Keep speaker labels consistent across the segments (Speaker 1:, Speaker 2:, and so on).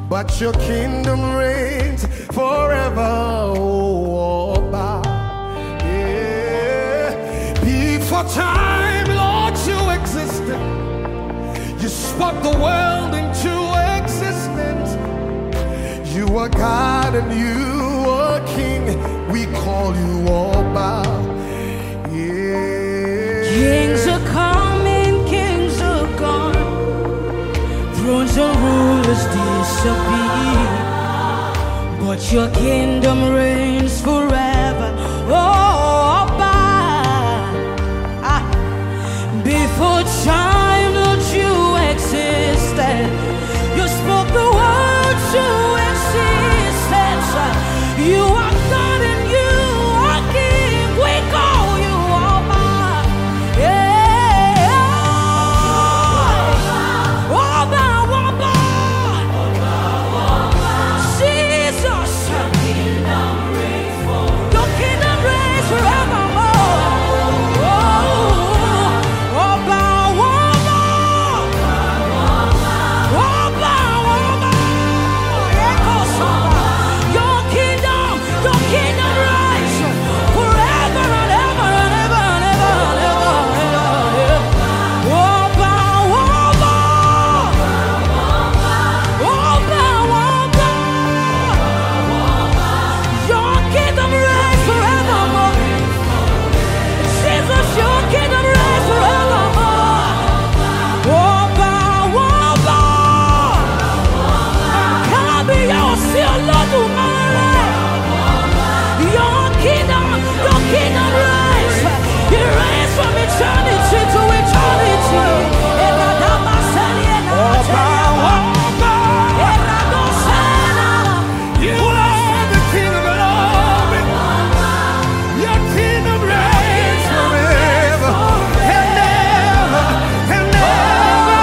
Speaker 1: but your kingdom reigns forever. Oh, Oba. Yeah. Before time, Lord, you existed. You spoke the world into existence. You are God and you are King. We call you Oba. Yeah.
Speaker 2: Kings are coming, kings are gone. Thrones and rulers disappear, but your kingdom reigns forever. Oh, Oba. Before time, Lord, you existed. You spoke the word to existence. You are God and you are King. We call you Oba. Yeah. Oba, Oba. Jesus. Your kingdom reigns forevermore. Oh, Oba, Oba. Oba, Oba. Your kingdom reigns forever and ever and ever and ever and ever and ever. Oba, Oba. Oba, Oba. Your kingdom reigns forevermore. Jesus, your kingdom reigns forevermore. Oba, Oba. Kábíyèsí Olódùmarè. Your kingdom reigns. It reigns from eternity to eternity.
Speaker 1: Oba, Oba. You are the King of glory. Your kingdom reigns forever and ever and ever.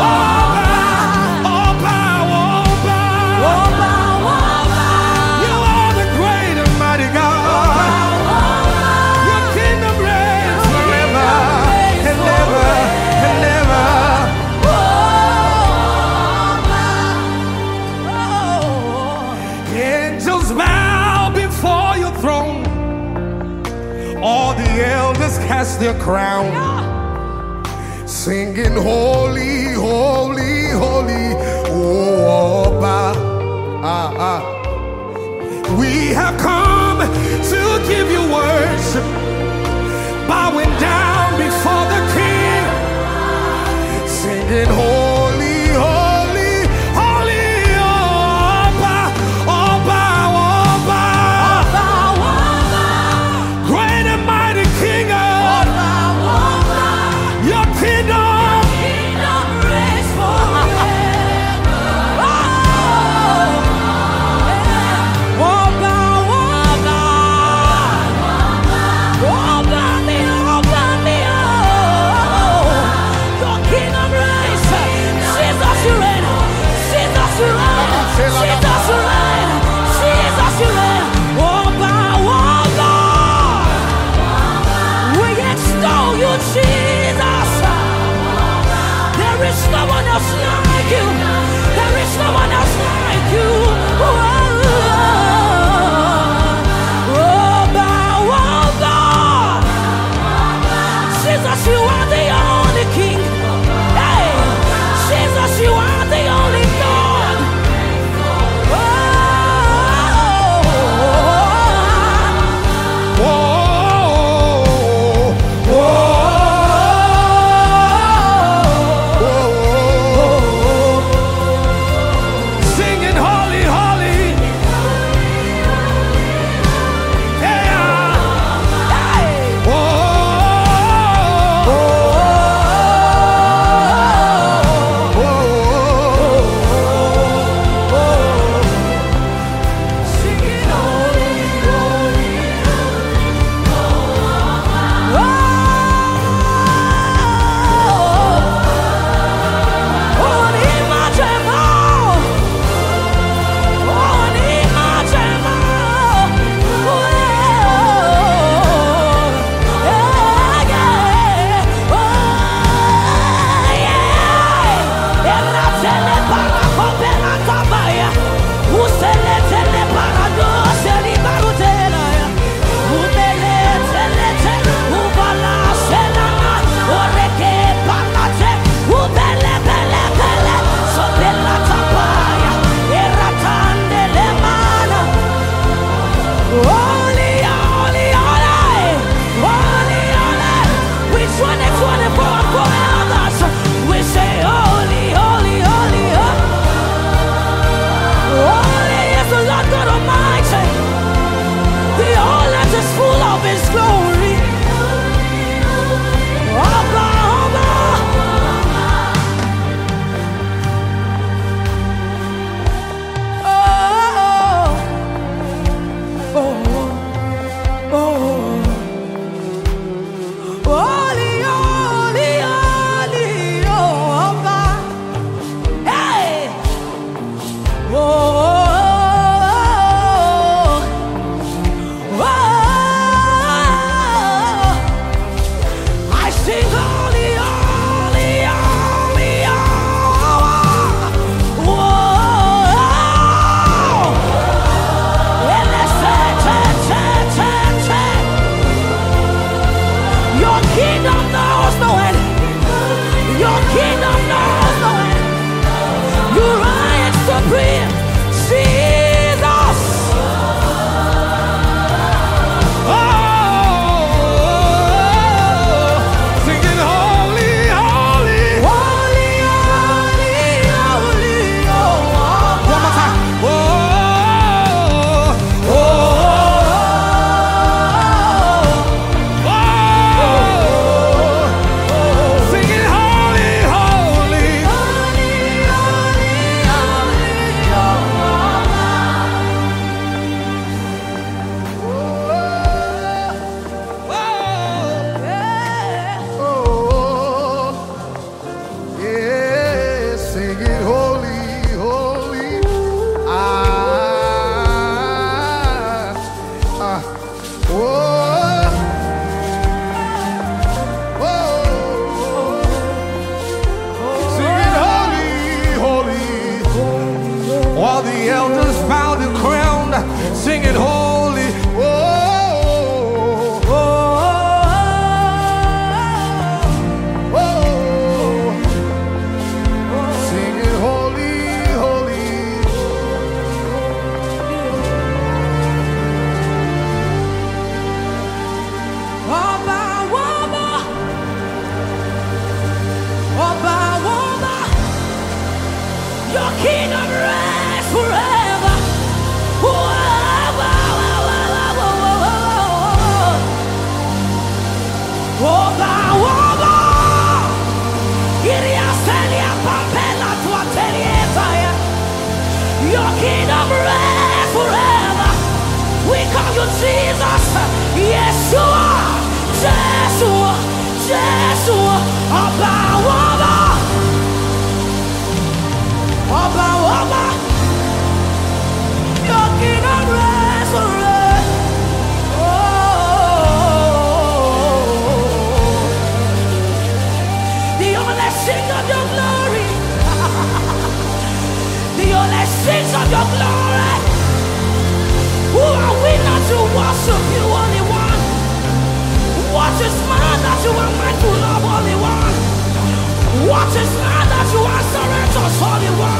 Speaker 1: Oba, Oba, Oba. You are the great and mighty God. Your kingdom reigns forever and ever and ever. Angels bow before your throne. All the elders cast their crown, singing holy, holy, holy. Oh, Oba. We have come to give you worship, bowing down before the King, singing holy, holy, holy. Oba, Oba, Oba. Great and mighty King of your kingdom.
Speaker 2: Reigns forever. I sing holy, holy, holy, your kingdom knows no end. Your kingdom knows no end. You reign supreme, Jesus.
Speaker 1: Oh, singing holy, holy.
Speaker 2: Holy, holy, holy, oh.
Speaker 1: One more time. Oh, oh, oh, singing holy, holy. Yeah, sing it holy, holy. Sing it holy, holy. While the elders bowed and crowned, sing it holy. Sing it holy, holy.
Speaker 2: Oba, Oba, Oba, Oba, your kingdom reigns forever. Oba, Oba, Oba, Iria Celia Papella tua Terietaya. Your kingdom reigns forever. We call you Jesus, Yeshua, Joshua, Joshua, Oba, Oba, Oba, Oba. Your kingdom reigns forever. The only sing of your glory, the only sings of your glory. Who are we not to worship you, only one? What is man that you are mindful of, only one? What is man that you are surrendered to, only one?